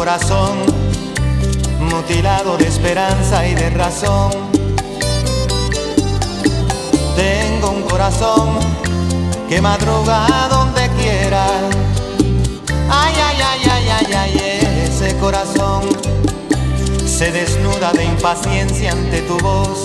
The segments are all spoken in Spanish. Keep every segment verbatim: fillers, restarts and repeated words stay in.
corazón mutilado de esperanza y de razón. Tengo un corazón que madruga donde quiera. Ay, ay, ay, ay, ay, ay, ese corazón se desnuda de impaciencia ante tu voz.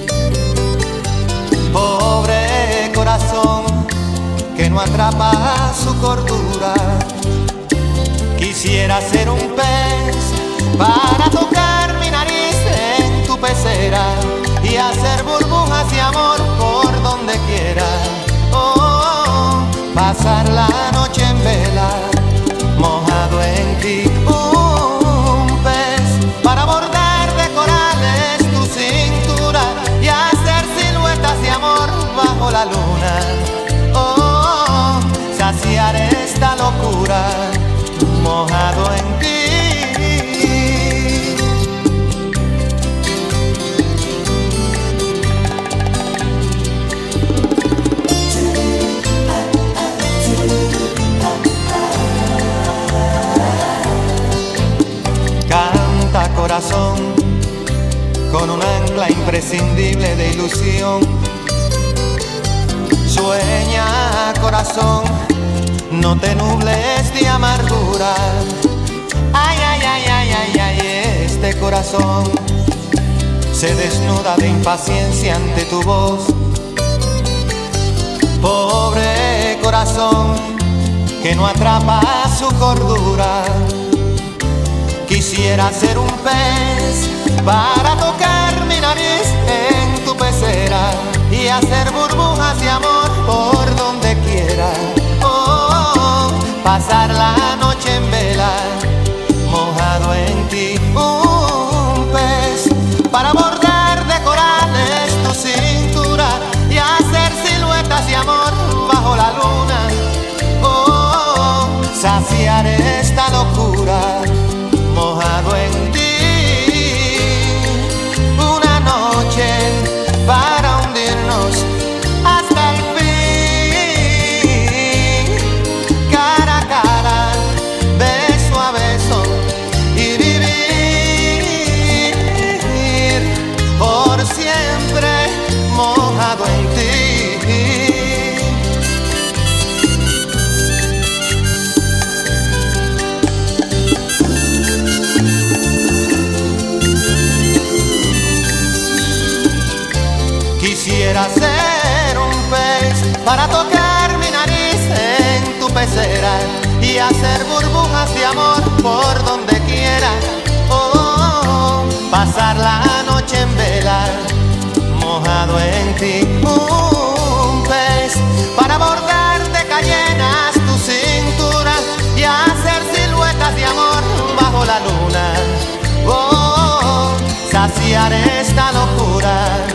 Pobre corazón que no atrapa su cordura. Quisiera ser un pez para tocar mi nariz en tu pecera y hacer burbujas de amor por donde quiera. Oh, pasar la noche en vela, mojado en ti. Un pez para bordar de corales tu cintura y hacer siluetas de amor bajo la luna. Oh, saciar esta locura, mojado en ti. Canta corazón con un ancla imprescindible de ilusión. Sueña corazón, no te nubles de amargura. Ay, ay, ay, ay, ay, ay, este corazón se desnuda de impaciencia ante tu voz. Pobre corazón que no atrapa su cordura. Quisiera ser un pez para tocar mi nariz en tu pecera y hacer burbujas de amor por donde quiera. Oh, pasar la noche en vela, mojado en ti. Un pez para bordar de corales tu cintura y hacer siluetas de amor bajo la luna. Oh, saciar esta locura, mojado en ti. Una noche para hundirnos hasta el fin, cara a cara, beso a beso y vivir por siempre mojado en ti. Quisiera ser un pez para tocar mi nariz en tu pecera y hacer burbujas de amor por donde quiera. Oh, pasar la noche en vela, mojado en ti. Un pez para bordar de cayenas tu cintura y hacer siluetas de amor bajo la luna. Oh, saciar esta locura,